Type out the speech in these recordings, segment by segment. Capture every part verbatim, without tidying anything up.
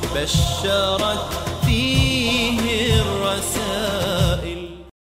بشرت فيه الرسائل.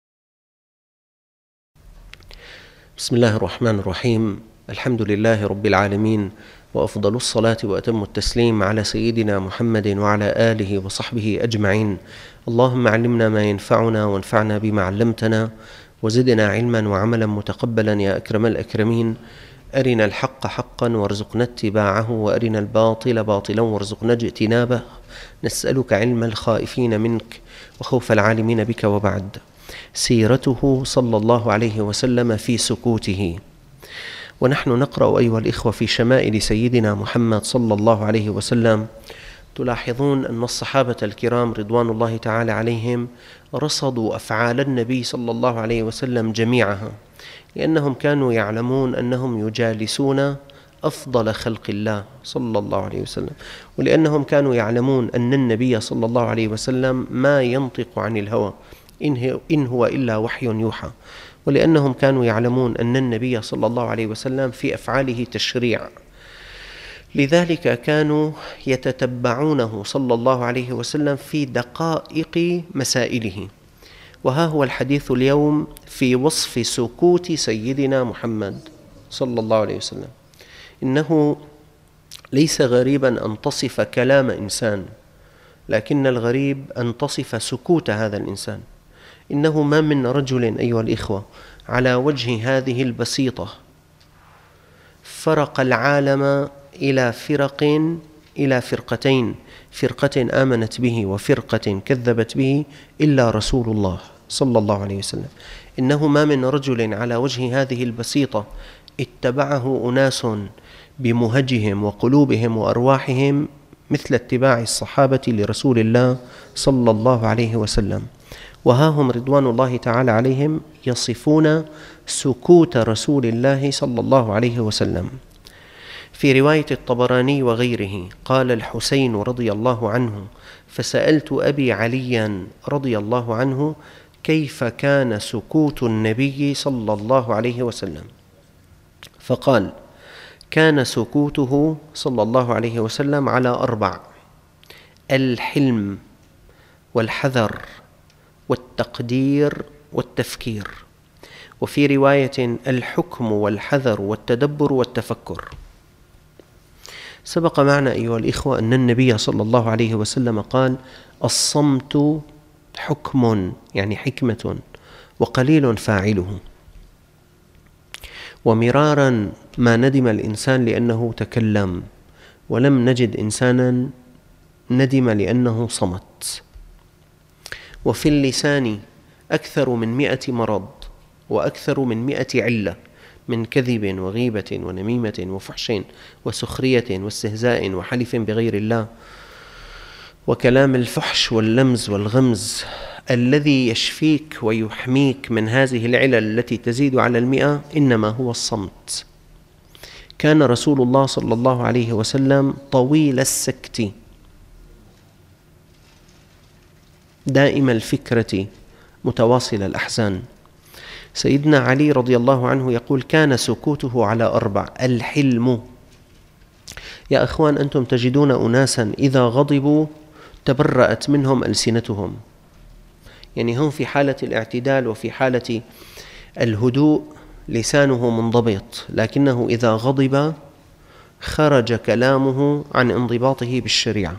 بسم الله الرحمن الرحيم. الحمد لله رب العالمين، وأفضل الصلاة وأتم التسليم على سيدنا محمد وعلى آله وصحبه أجمعين. اللهم علمنا ما ينفعنا وانفعنا بما علمتنا، وزدنا علما وعملا متقبلا يا أكرم الأكرمين. أرنا الحق حقا وارزقنا اتباعه، وأرنا الباطل باطلا وارزقنا اجتنابه. نسألك علم الخائفين منك وخوف العالمين بك. وبعد، سيرته صلى الله عليه وسلم في سكوته. ونحن نقرأ أيها الإخوة في شمائل سيدنا محمد صلى الله عليه وسلم، تلاحظون أن الصحابة الكرام رضوان الله تعالى عليهم رصدوا أفعال النبي صلى الله عليه وسلم جميعها، لأنهم كانوا يعلمون أنهم يجالسون أفضل خلق الله صلى الله عليه وسلم، ولأنهم كانوا يعلمون أن النبي صلى الله عليه وسلم ما ينطق عن الهوى إن هو إلا وحي يوحى، ولأنهم كانوا يعلمون أن النبي صلى الله عليه وسلم في أفعاله تشريع. لذلك كانوا يتتبعونه صلى الله عليه وسلم في دقائق مسائله. وها هو الحديث اليوم في وصف سكوت سيدنا محمد صلى الله عليه وسلم. إنه ليس غريبا أن تصف كلام إنسان، لكن الغريب أن تصف سكوت هذا الإنسان. إنه ما من رجل أيها الإخوة على وجه هذه البسيطة فرق العالم إلى فرق إلى فرقتين، فرقة آمنت به وفرقة كذبت به، إلا رسول الله صلى الله عليه وسلم. إنه ما من رجل على وجه هذه البسيطة اتبعه أناس بمهجهم وقلوبهم وأرواحهم مثل اتباع الصحابة لرسول الله صلى الله عليه وسلم. وها هم رضوان الله تعالى عليهم يصفون سكوت رسول الله صلى الله عليه وسلم. في رواية الطبراني وغيره قال الحسين رضي الله عنه: فسألت أبي عليا رضي الله عنه كيف كان سكوت النبي صلى الله عليه وسلم، فقال: كان سكوته صلى الله عليه وسلم على أربع: الحلم والحذر والتقدير والتفكير. وفي رواية: الحكم والحذر والتدبر والتفكر. سبق معنا أيها الإخوة أن النبي صلى الله عليه وسلم قال: الصمت حكم، يعني حكمة، وقليل فاعله. ومرارا ما ندم الإنسان لأنه تكلم، ولم نجد إنسانا ندم لأنه صمت. وفي اللسان أكثر من مئة مرض، وأكثر من مئة علة، من كذب وغيبة ونميمة وفحش وسخرية واستهزاء وحلف بغير الله. وكلام الفحش واللمز والغمز الذي يشفيك ويحميك من هذه العلل التي تزيد على المئة إنما هو الصمت. كان رسول الله صلى الله عليه وسلم طويل السكت، دائم الفكرة، متواصل الأحزان. سيدنا علي رضي الله عنه يقول: كان سكوته على أربع: الحلم. يا أخوان، أنتم تجدون أناسا إذا غضبوا تبرأت منهم ألسنتهم، يعني هم في حالة الاعتدال وفي حالة الهدوء لسانه منضبط، لكنه إذا غضب خرج كلامه عن انضباطه بالشريعة.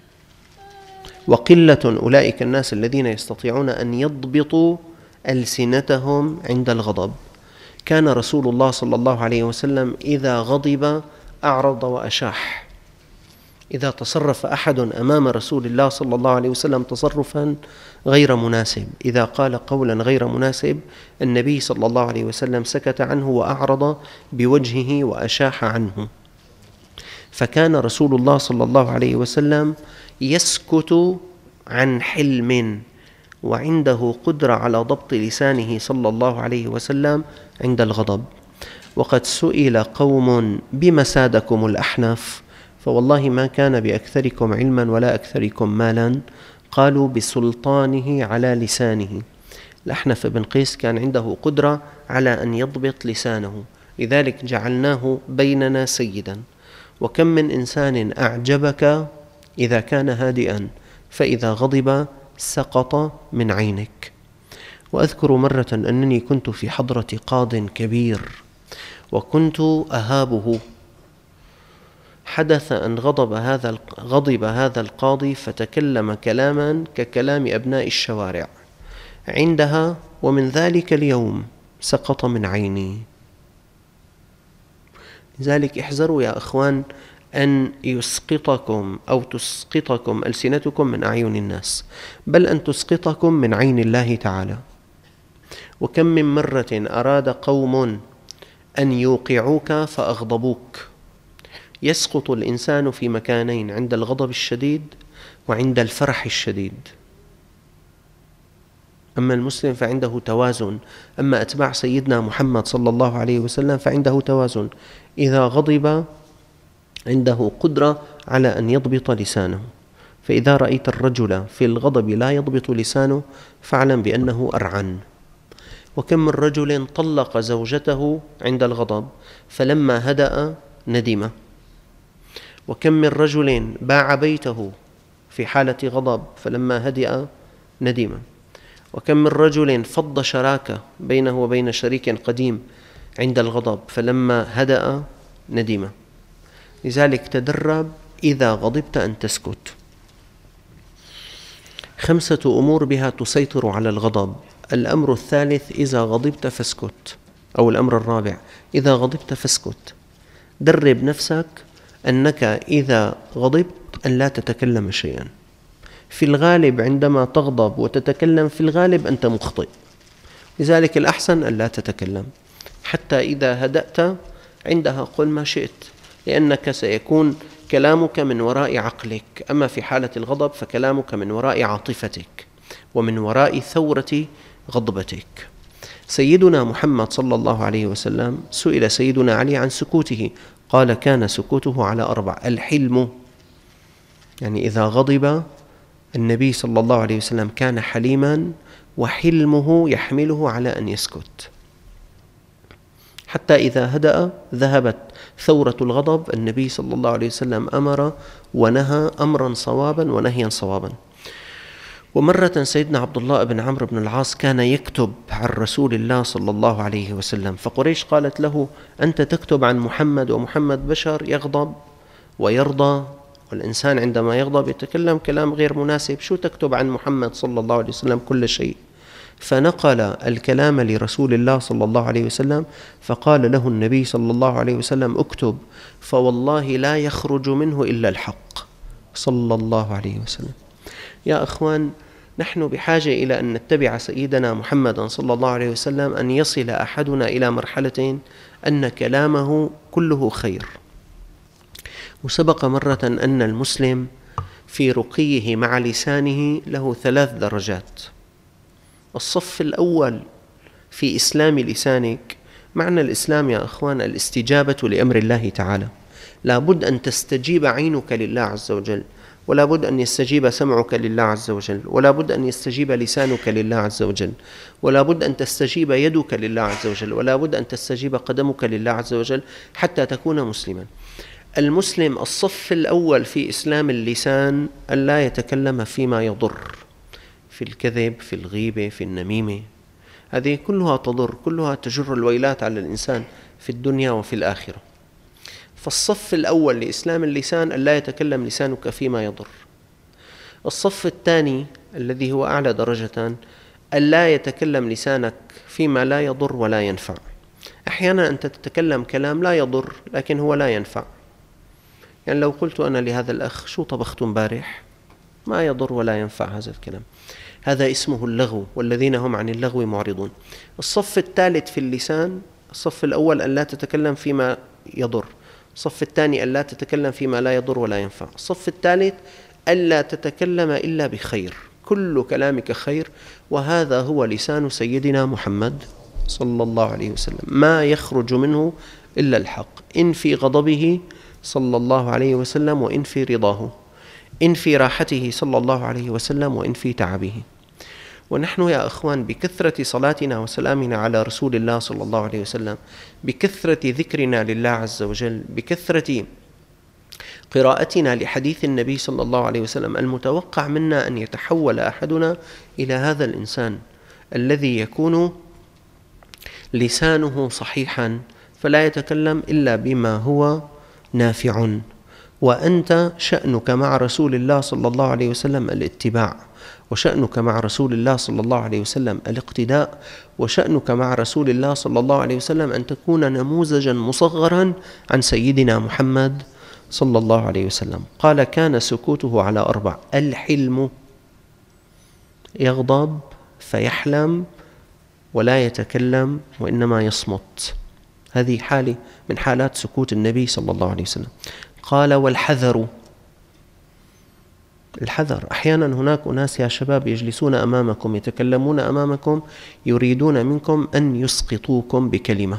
وقلة أولئك الناس الذين يستطيعون أن يضبطوا ألسنتهم عند الغضب. كان رسول الله صلى الله عليه وسلم إذا غضب أعرض وأشاح. إذا تصرف أحد أمام رسول الله صلى الله عليه وسلم تصرفا غير مناسب، إذا قال قولا غير مناسب، النبي صلى الله عليه وسلم سكت عنه وأعرض بوجهه وأشاح عنه. فكان رسول الله صلى الله عليه وسلم يسكت عن حلم، وعنده قدرة على ضبط لسانه صلى الله عليه وسلم عند الغضب. وقد سئل قوم: بما سادكم الأحنف؟ فوالله ما كان بأكثركم علما ولا أكثركم مالا. قالوا: بسلطانه على لسانه. الأحنف بن قيس كان عنده قدرة على أن يضبط لسانه، لذلك جعلناه بيننا سيدا. وكم من إنسان أعجبك إذا كان هادئا، فإذا غضب سقط من عينك. وأذكر مرة أنني كنت في حضرة قاض كبير وكنت أهابه. حدث أن غضب هذا غضب هذا القاضي فتكلم كلاما ككلام أبناء الشوارع. عندها ومن ذلك اليوم سقط من عيني. لذلك احذروا يا أخوان أن يسقطكم أو تسقطكم ألسنتكم من أعين الناس، بل أن تسقطكم من عين الله تعالى. وكم من مرة أراد قوم أن يوقعوك فأغضبوك. يسقط الإنسان في مكانين: عند الغضب الشديد وعند الفرح الشديد. أما المسلم فعنده توازن، أما أتباع سيدنا محمد صلى الله عليه وسلم فعنده توازن. إذا غضب عنده قدرة على أن يضبط لسانه، فإذا رأيت الرجل في الغضب لا يضبط لسانه فاعلم بأنه أرعن. وكم من رجل طلق زوجته عند الغضب فلما هدأ ندم. وكم من رجل باع بيته في حالة غضب فلما هدأ ندم. وكم من رجل فض شراكة بينه وبين شريك قديم عند الغضب فلما هدأ ندم. لذلك تدرب إذا غضبت أن تسكت. خمسة أمور بها تسيطر على الغضب. الأمر الثالث: إذا غضبت فاسكت، أو الأمر الرابع: إذا غضبت فاسكت. درب نفسك أنك إذا غضبت أن لا تتكلم شيئا. في الغالب عندما تغضب وتتكلم في الغالب أنت مخطئ، لذلك الأحسن أن لا تتكلم. حتى إذا هدأت عندها قل ما شئت، لأنك سيكون كلامك من وراء عقلك. أما في حالة الغضب فكلامك من وراء عاطفتك ومن وراء ثورة غضبتك. سيدنا محمد صلى الله عليه وسلم سئل سيدنا علي عن سكوته، قال: كان سكوته على أربع: الحلم، يعني إذا غضب النبي صلى الله عليه وسلم كان حليما، وحلمه يحمله على أن يسكت. حتى إذا هدأ ذهبت ثورة الغضب، النبي صلى الله عليه وسلم أمر ونهى أمرا صوابا ونهيا صوابا. ومرة سيدنا عبد الله بن عمرو بن العاص كان يكتب عن رسول الله صلى الله عليه وسلم، فقريش قالت له: أنت تكتب عن محمد ومحمد بشر يغضب ويرضى، والإنسان عندما يغضب يتكلم كلام غير مناسب، شو تكتب عن محمد صلى الله عليه وسلم كل شيء؟ فنقل الكلام لرسول الله صلى الله عليه وسلم، فقال له النبي صلى الله عليه وسلم: اكتب، فوالله لا يخرج منه إلا الحق، صلى الله عليه وسلم. يا أخوان، نحن بحاجة إلى أن نتبع سيدنا محمد صلى الله عليه وسلم، أن يصل أحدنا إلى مرحلة أن كلامه كله خير. وسبق مرة أن المسلم في رقيه مع لسانه له ثلاث درجات. الصف الأول في إسلام لسانك. معنى الإسلام يا أخوان الاستجابة لأمر الله تعالى. لا بد أن تستجيب عينك لله عز وجل، ولا بد أن يستجيب سمعك لله عز وجل، ولا بد أن يستجيب لسانك لله عز وجل، ولا بد أن تستجيب يدك لله عز وجل، ولا بد أن تستجيب قدمك لله عز وجل حتى تكون مسلما. المسلم الصف الأول في إسلام اللسان ألا يتكلم فيما يضر، في الكذب، في الغيبة، في النميمة. هذه كلها تضر، كلها تجر الويلات على الإنسان في الدنيا وفي الآخرة. فالصف الأول لإسلام اللسان ألا يتكلم لسانك فيما يضر. الصف الثاني الذي هو أعلى درجة ألا يتكلم لسانك فيما لا يضر ولا ينفع. أحيانا أنت تتكلم كلام لا يضر لكن هو لا ينفع. يعني لو قلت أنا لهذا الأخ: شو طبخت امبارح؟ ما يضر ولا ينفع هذا الكلام، هذا اسمه اللغو، والذين هم عن اللغو معرضون. الصف الثالث في اللسان، الصف الأول أن لا تتكلم فيما يضر، الصف الثاني أن لا تتكلم فيما لا يضر ولا ينفع، الصف الثالث ألا تتكلم إلا بخير، كل كلامك خير. وهذا هو لسان سيدنا محمد صلى الله عليه وسلم، ما يخرج منه إلا الحق، إن في غضبه صلى الله عليه وسلم وإن في رضاه، إن في راحته صلى الله عليه وسلم وإن في تعبه. ونحن يا أخوان بكثرة صلاتنا وسلامنا على رسول الله صلى الله عليه وسلم، بكثرة ذكرنا لله عز وجل، بكثرة قراءتنا لحديث النبي صلى الله عليه وسلم المتوقع منا أن يتحول أحدنا إلى هذا الإنسان الذي يكون لسانه صحيحا فلا يتكلم إلا بما هو نافع. وأنت شأنك مع رسول الله صلى الله عليه وسلم الاتباع، وشأنك مع رسول الله صلى الله عليه وسلم الاقتداء، وشأنك مع رسول الله صلى الله عليه وسلم أن تكون نموذجا مصغرا عن سيدنا محمد صلى الله عليه وسلم. قال: كان سكوته على أربع: الحلم، يغضب فيحلم ولا يتكلم وإنما يصمت، هذه حالة من حالات سكوت النبي صلى الله عليه وسلم. قال: والحذر، الحذر، أحيانا هناك أناس يا شباب يجلسون أمامكم يتكلمون أمامكم يريدون منكم أن يسقطوكم بكلمة.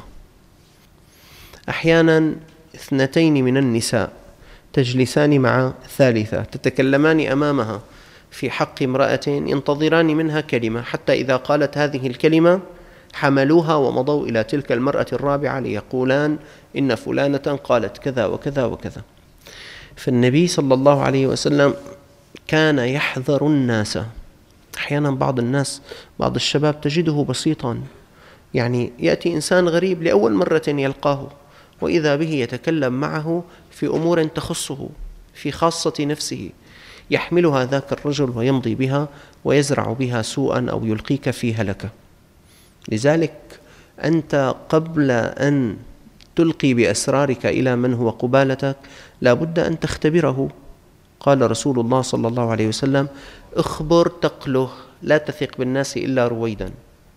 أحيانا اثنتين من النساء تجلسان مع ثالثة تتكلمان أمامها في حق امرأة ينتظران منها كلمة، حتى إذا قالت هذه الكلمة حملوها ومضوا إلى تلك المرأة الرابعة ليقولان إن فلانة قالت كذا وكذا وكذا. فالنبي صلى الله عليه وسلم كان يحذر الناس. أحيانا بعض الناس، بعض الشباب تجده بسيطا، يعني يأتي إنسان غريب لأول مرة يلقاه وإذا به يتكلم معه في أمور تخصه في خاصة نفسه، يحملها ذاك الرجل ويمضي بها ويزرع بها سوءا أو يلقيك في هلكة. لذلك أنت قبل أن تلقي بأسرارك إلى من هو قبالتك لا بد أن تختبره. قال رسول الله صلى الله عليه وسلم: اخبر تقله، لا تثق بالناس إلا رويدا.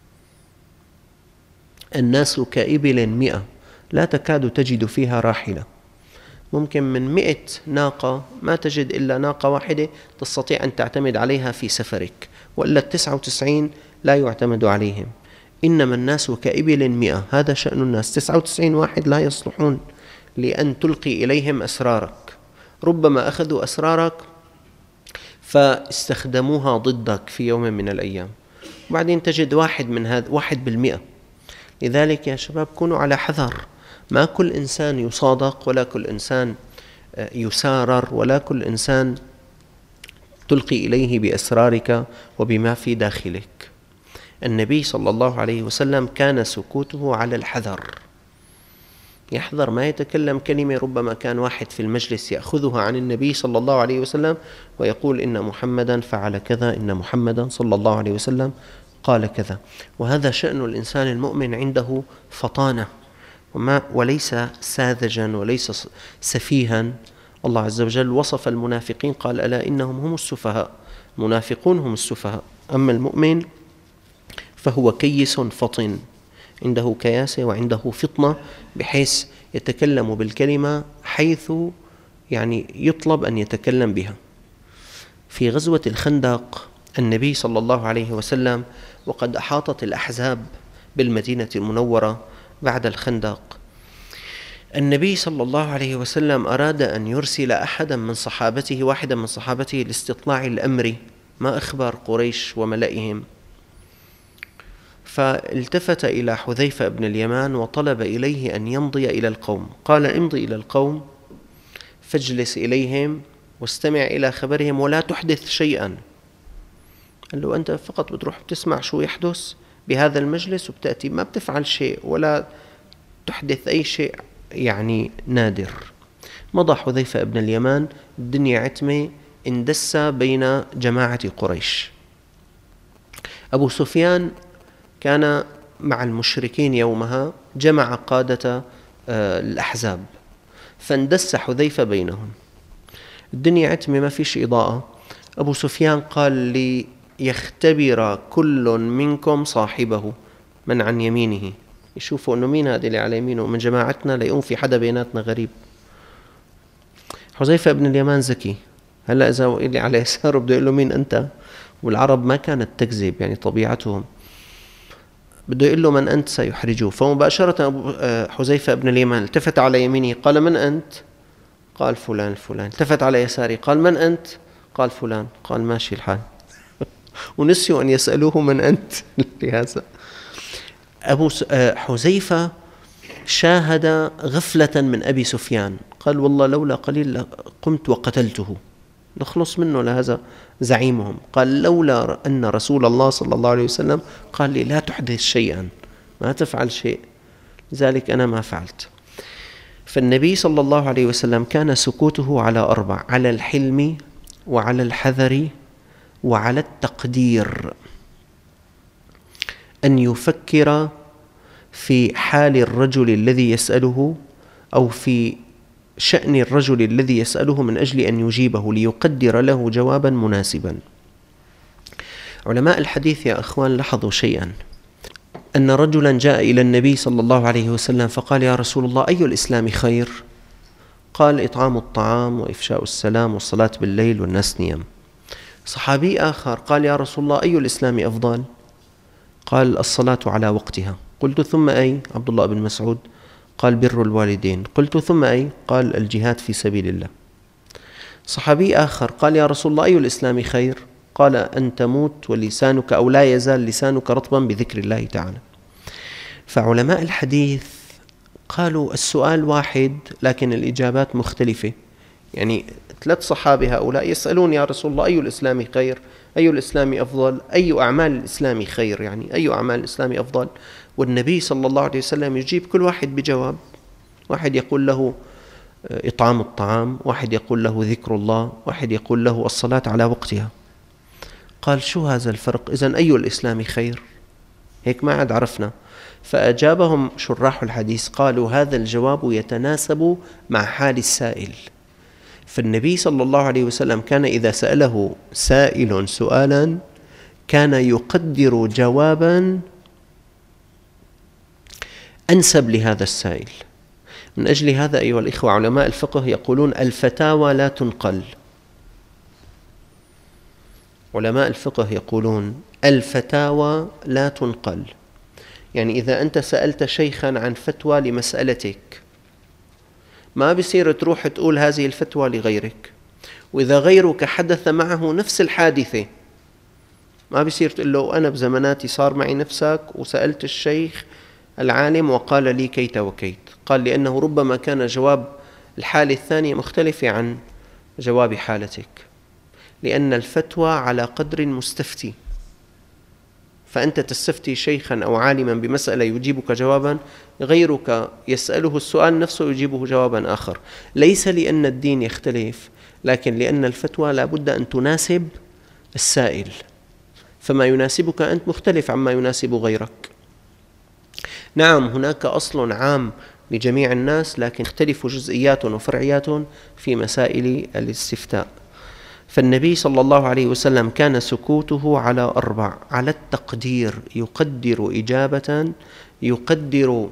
الناس كإبل مئة لا تكاد تجد فيها راحلة. ممكن من مئة ناقة ما تجد إلا ناقة واحدة تستطيع أن تعتمد عليها في سفرك، وإلا التسعة وتسعين لا يعتمد عليهم. إنما الناس كإبل مئة، هذا شأن الناس، تسعة وتسعين واحد لا يصلحون لأن تلقي إليهم أسرارك. ربما أخذوا أسرارك فاستخدموها ضدك في يوم من الأيام، وبعدين تجد واحد من هذا واحد بالمئة. لذلك يا شباب كونوا على حذر، ما كل إنسان يصادق ولا كل إنسان يسارر ولا كل إنسان تلقي إليه بأسرارك وبما في داخلك. النبي صلى الله عليه وسلم كان سكوته على الحذر، يحذر ما يتكلم كلمة. ربما كان واحد في المجلس يأخذها عن النبي صلى الله عليه وسلم ويقول إن محمدا فعل كذا، إن محمدا صلى الله عليه وسلم قال كذا. وهذا شأن الإنسان المؤمن، عنده فطانة وما وليس ساذجا وليس سفيها. الله عز وجل وصف المنافقين قال: ألا إنهم هم السفهاء، المنافقون هم السفهاء، أما المؤمن فهو كيس فطن، عنده كياسة وعنده فطنة بحيث يتكلم بالكلمة حيث يعني يطلب أن يتكلم بها. في غزوة الخندق النبي صلى الله عليه وسلم وقد أحاطت الأحزاب بالمدينة المنورة بعد الخندق، النبي صلى الله عليه وسلم أراد أن يرسل أحدا من صحابته واحدا من صحابته لاستطلاع الأمر، ما أخبار قريش وملئهم. فالتفت إلى حذيفة بن اليمان وطلب إليه أن يمضي إلى القوم. قال: امضي إلى القوم فاجلس إليهم واستمع إلى خبرهم ولا تحدث شيئا. قال له: أنت فقط بتروح بتسمع شو يحدث بهذا المجلس وبتأتي، ما بتفعل شيء ولا تحدث أي شيء يعني نادر. مضى حذيفة بن اليمان، الدنيا عتمة، اندس بين جماعة قريش. أبو سفيان كان مع المشركين يومها، جمع قادة الأحزاب، فاندس حذيفة بينهم. الدنيا عتمة ما فيش إضاءة. أبو سفيان قال لي: يختبر كل منكم صاحبه من عن يمينه، يشوفوا أنه مين هذا اللي على يمينه من جماعتنا، ليقوم في حدا بيناتنا غريب. حذيفة بن اليمان ذكي، هلأ إذا اللي على يساره بده يقول له مين أنت، والعرب ما كانت تكذب يعني طبيعتهم، بده يقول له من أنت سيحرجوه. فمباشرة أبو حذيفة بن اليمان التفت على يمينه قال: من أنت؟ قال: فلان الفلان. التفت على يساره قال: من أنت؟ قال: فلان. قال: ماشي الحال. ونسيوا أن يسألوه من أنت لهذا. أبو حذيفة شاهد غفلة من أبي سفيان، قال والله لولا قليل قمت وقتلته، نخلص منه لهذا زعيمهم. قال لولا أن رسول الله صلى الله عليه وسلم قال لي لا تحدث شيئا، ما تفعل شيء، لذلك أنا ما فعلت. فالنبي صلى الله عليه وسلم كان سكوته على أربع: على الحلم وعلى الحذر وعلى التقدير، أن يفكر في حال الرجل الذي يسأله أو في شأن الرجل الذي يسأله من أجل أن يجيبه ليقدر له جوابا مناسبا. علماء الحديث يا أخوان لاحظوا شيئا، أن رجلا جاء إلى النبي صلى الله عليه وسلم فقال: يا رسول الله أي الإسلام خير؟ قال: إطعام الطعام وإفشاء السلام والصلاة بالليل والناس نيام. صحابي آخر قال: يا رسول الله أي الإسلام أفضل؟ قال: الصلاة على وقتها. قلت: ثم أي؟ عبد الله بن مسعود قال: بر الوالدين. قلت: ثم أي؟ قال: الجهاد في سبيل الله. صحابي آخر قال: يا رسول الله أي الإسلام خير؟ قال: أن تموت ولسانك أو لا يزال لسانك رطبا بذكر الله تعالى. فعلماء الحديث قالوا السؤال واحد لكن الإجابات مختلفة. يعني ثلاث صحابة هؤلاء يسألون: يا رسول الله أي الإسلام خير؟ أي الإسلام أفضل؟ أي أعمال الإسلام خير؟ يعني أي أعمال الإسلام أفضل؟ والنبي صلى الله عليه وسلم يجيب كل واحد بجواب. واحد يقول له إطعام الطعام، واحد يقول له ذكر الله، واحد يقول له الصلاة على وقتها. قال: شو هذا الفرق؟ إذن أي الإسلام خير؟ هيك ما عاد عرفنا. فأجابهم شراح الحديث قالوا: هذا الجواب يتناسب مع حال السائل. فالنبي صلى الله عليه وسلم كان إذا سأله سائل سؤالا كان يقدر جوابا أنسب لهذا السائل. من أجل هذا أيها الإخوة علماء الفقه يقولون: الفتاوى لا تنقل. علماء الفقه يقولون: الفتاوى لا تنقل. يعني إذا أنت سألت شيخا عن فتوى لمسألتك ما بصير تروح تقول هذه الفتوى لغيرك، وإذا غيرك حدث معه نفس الحادثة ما بصير تقول له أنا بزماناتي صار معي نفسك وسألت الشيخ العالم وقال لي كيت وكيت. قال: لأنه ربما كان جواب الحالة الثانية مختلفة عن جواب حالتك، لأن الفتوى على قدر المستفتي. فأنت تستفتي شيخا أو عالما بمسألة يجيبك جوابا، غيرك يسأله السؤال نفسه يجيبه جوابا آخر، ليس لأن الدين يختلف، لكن لأن الفتوى لا بد أن تناسب السائل، فما يناسبك أنت مختلف عما يناسب غيرك. نعم هناك أصل عام لجميع الناس، لكن تختلف جزئيات وفرعيات في مسائل الاستفتاء. فالنبي صلى الله عليه وسلم كان سكوته على أربع: على التقدير، يقدر إجابة، يقدر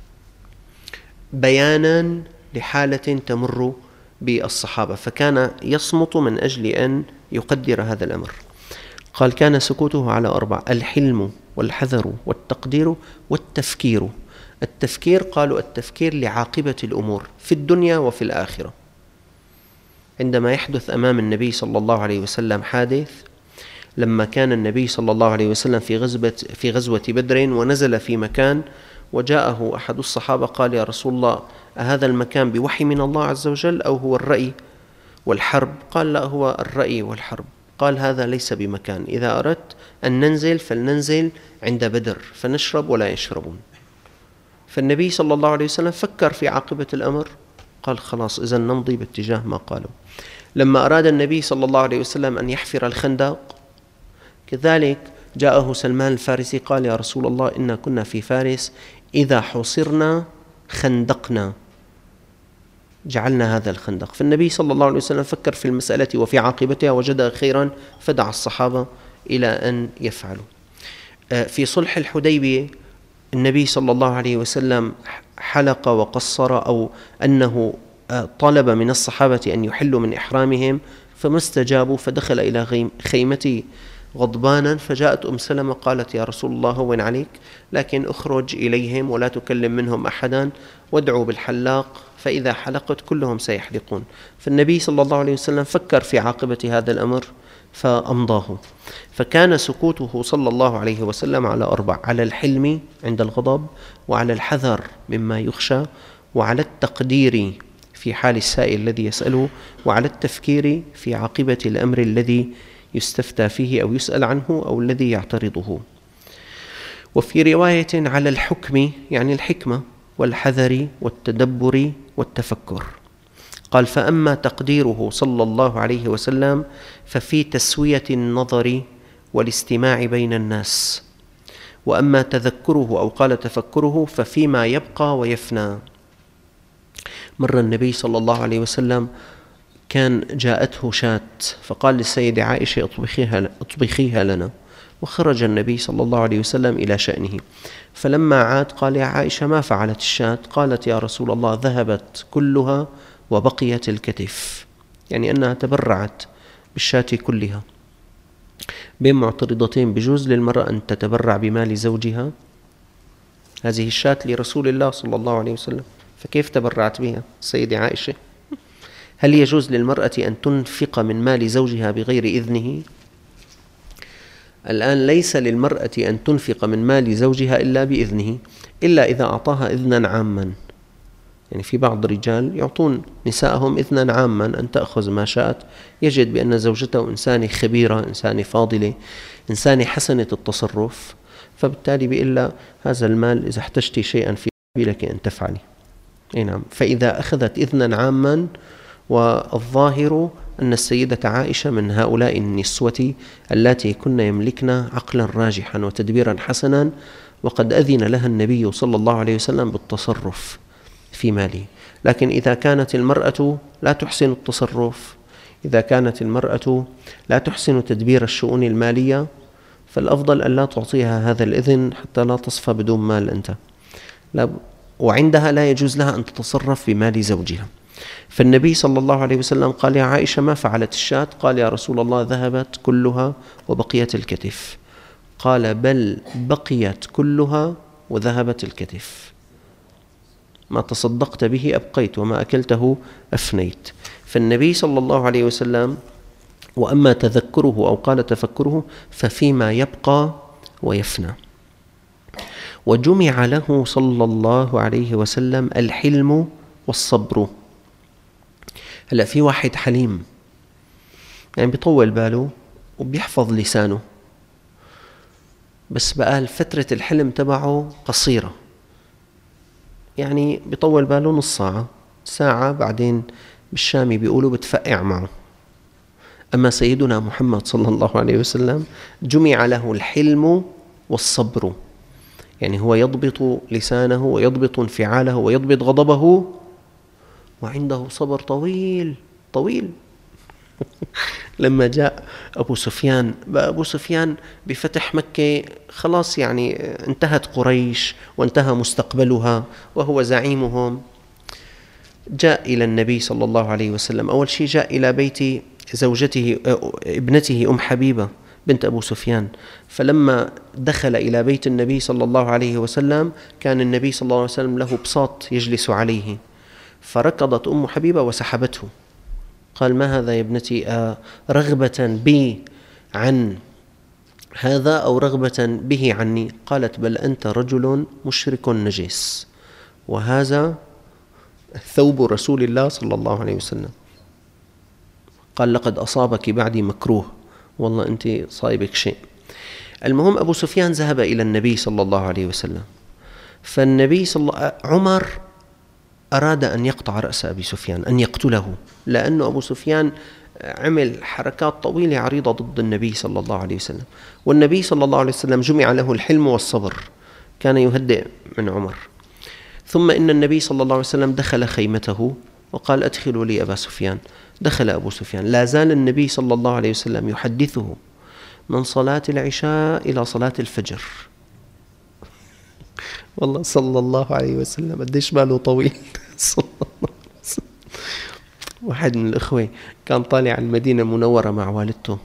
بيانا لحالة تمر بالصحابة، فكان يصمت من أجل أن يقدر هذا الأمر. قال: كان سكوته على أربع: الحلم والحذر والتقدير والتفكير. التفكير قالوا التفكير لعاقبة الأمور في الدنيا وفي الآخرة. عندما يحدث أمام النبي صلى الله عليه وسلم حادث، لما كان النبي صلى الله عليه وسلم في غزوة في غزوة بدر ونزل في مكان وجاءه أحد الصحابة قال: يا رسول الله أهذا المكان بوحي من الله عز وجل أو هو الرأي والحرب؟ قال: لا، هو الرأي والحرب. قال: هذا ليس بمكان، إذا أردت أن ننزل فلننزل عند بدر فنشرب ولا يشربون. فالنبي صلى الله عليه وسلم فكر في عاقبة الأمر، قال: خلاص إذن نمضي باتجاه ما قالوا. لما أراد النبي صلى الله عليه وسلم أن يحفر الخندق كذلك جاءه سلمان الفارسي قال: يا رسول الله إنا كنا في فارس إذا حصرنا خندقنا، جعلنا هذا الخندق. فالنبي صلى الله عليه وسلم فكر في المسألة وفي عاقبتها وجدها خيرا فدعا الصحابة إلى أن يفعلوا. في صلح الحديبية النبي صلى الله عليه وسلم حلق وقصر، أو أنه طلب من الصحابة أن يحلوا من إحرامهم فما استجابوا، فدخل إلى خيمته غضبانا، فجاءت أم سلمة قالت: يا رسول الله هون عليك، لكن أخرج إليهم ولا تكلم منهم أحدا وادعوا بالحلاق فإذا حلقت كلهم سيحلقون. فالنبي صلى الله عليه وسلم فكر في عاقبة هذا الأمر فأمضاه. فكان سكوته صلى الله عليه وسلم على أربع: على الحلم عند الغضب، وعلى الحذر مما يخشى، وعلى التقدير في حال السائل الذي يسأله، وعلى التفكير في عاقبة الأمر الذي يستفتى فيه أو يسأل عنه أو الذي يعترضه. وفي رواية على الحكم، يعني الحكمة والحذر والتدبر والتفكر. قال: فأما تقديره صلى الله عليه وسلم ففي تسوية النظر والاستماع بين الناس، وأما تذكره أو قال تفكره ففيما يبقى ويفنى. مر النبي صلى الله عليه وسلم كان جاءته شاة فقال للسيدة عائشة: اطبخيها, اطبخيها لنا، وخرج النبي صلى الله عليه وسلم إلى شأنه. فلما عاد قال: يا عائشة ما فعلت الشاة؟ قالت: يا رسول الله ذهبت كلها وبقيت الكتف، يعني أنها تبرعت بالشاة كلها. بين معترضتين: بجوز للمرأة أن تتبرع بمال زوجها؟ هذه الشاة لرسول الله صلى الله عليه وسلم، فكيف تبرعت بها السيدة عائشة؟ هل يجوز للمرأة أن تنفق من مال زوجها بغير إذنه؟ الآن ليس للمرأة أن تنفق من مال زوجها إلا بإذنه، إلا إذا أعطاها إذنا عاما. يعني في بعض الرجال يعطون نساءهم إذنا عاما أن تأخذ ما شاءت، يجد بأن زوجته إنسانة خبيرة، إنسانة فاضلة، إنسانة حسنة التصرف، فبالتالي بإلا هذا المال إذا احتجت شيئا في لك أن تفعلي. أي نعم. فإذا أخذت إذنا عاما، والظاهر أن السيدة عائشة من هؤلاء النسوة اللاتي كن يملكن عقلا راجحا وتدبيرا حسنا، وقد أذن لها النبي صلى الله عليه وسلم بالتصرف في ماله. لكن إذا كانت المرأة لا تحسن التصرف، إذا كانت المرأة لا تحسن تدبير الشؤون المالية، فالأفضل أن لا تعطيها هذا الإذن حتى لا تصفى بدون مال أنت. لا، وعندها لا يجوز لها أن تتصرف بمال زوجها. فالنبي صلى الله عليه وسلم قال: يا عائشة ما فعلت الشاة؟ قال: يا رسول الله ذهبت كلها وبقيت الكتف. قال: بل بقيت كلها وذهبت الكتف، ما تصدقت به أبقيت وما أكلته أفنيت. فالنبي صلى الله عليه وسلم: وأما تذكره أو قال تفكره ففيما يبقى ويفنى. وجمع له صلى الله عليه وسلم الحلم والصبر. هلأ في واحد حليم، يعني بيطول باله وبيحفظ لسانه، بس بقى فترة الحلم تبعه قصيرة، يعني بيطول باله نص ساعة ساعة، بعدين بالشامي بيقولوا بتفقع معه. أما سيدنا محمد صلى الله عليه وسلم جمع له الحلم والصبر، يعني هو يضبط لسانه ويضبط انفعاله ويضبط غضبه، وعنده صبر طويل طويل. لما جاء أبو سفيان، بقى أبو سفيان بفتح مكة خلاص، يعني انتهت قريش وانتهى مستقبلها وهو زعيمهم. جاء إلى النبي صلى الله عليه وسلم، أول شيء جاء إلى بيت زوجته ابنته أم حبيبة بنت أبو سفيان. فلما دخل إلى بيت النبي صلى الله عليه وسلم كان النبي صلى الله عليه وسلم له بساط يجلس عليه، فركضت أم حبيبة وسحبته. قال: ما هذا يا ابنتي؟ آه رغبة بي عن هذا أو رغبة به عني؟ قالت: بل أنت رجل مشرك نجس، وهذا ثوب رسول الله صلى الله عليه وسلم. قال: لقد أصابك بعدي مكروه، والله أنت صايبك شيء. المهم أبو سفيان ذهب إلى النبي صلى الله عليه وسلم، فالنبي صلى الله عمر أراد أن يقطع رأس أبي سفيان، أن يقتله، لأنه أبو سفيان عمل حركات طويلة عريضة ضد النبي صلى الله عليه وسلم. والنبي صلى الله عليه وسلم جمع له الحلم والصبر، كان يهدئ من عمر. ثم إن النبي صلى الله عليه وسلم دخل خيمته وقال: أدخلوا لي أبا سفيان. دخل أبو سفيان، لا زال النبي صلى الله عليه وسلم يحدثه من صلاة العشاء إلى صلاة الفجر. والله صلى الله عليه وسلم قديش باله طويل. صلى الله عليه وسلم. واحد من الأخوة كان طالع على المدينة المنورة مع والدته،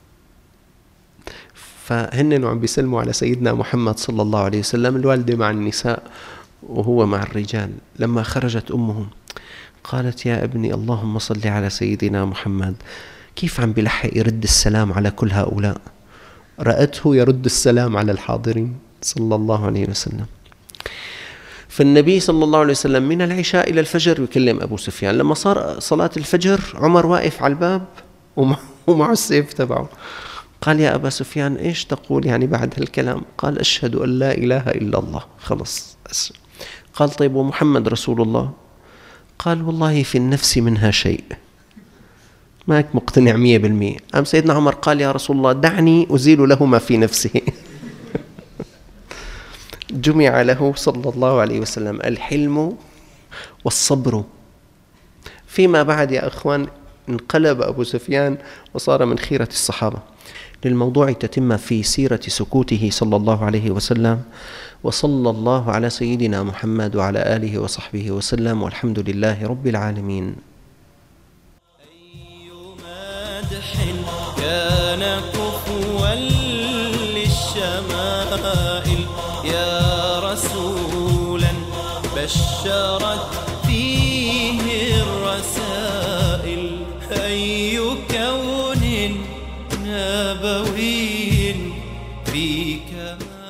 فهن وعم بيسلموا على سيدنا محمد صلى الله عليه وسلم، الوالدة مع النساء وهو مع الرجال. لما خرجت أمهم قالت: يا ابني اللهم صل على سيدنا محمد، كيف عم بلحق يرد السلام على كل هؤلاء؟ رأته يرد السلام على الحاضرين صلى الله عليه وسلم. فالنبي صلى الله عليه وسلم من العشاء إلى الفجر يكلم أبو سفيان. لما صار صلاة الفجر عمر واقف على الباب ومعه السيف تبعه. قال يا أبا سفيان إيش تقول يعني بعد هالكلام؟ قال أشهد أن لا إله إلا الله. خلص. قال طيب ومحمد رسول الله؟ قال والله في النفس منها شيء، ماك مقتنع مية بالمية. أم سيدنا عمر قال يا رسول الله دعني أزيل له ما في نفسه. جمع له صلى الله عليه وسلم الحلم والصبر. فيما بعد يا أخوان انقلب أبو سفيان وصار من خيرة الصحابة. للموضوع تتم في سيرة سكوته صلى الله عليه وسلم. وصلى الله على سيدنا محمد وعلى آله وصحبه وسلم، والحمد لله رب العالمين. أي مدح كان كفوا للشمائل يا رسولا بشرت فيه الرسائل. أي كون نبوي فيك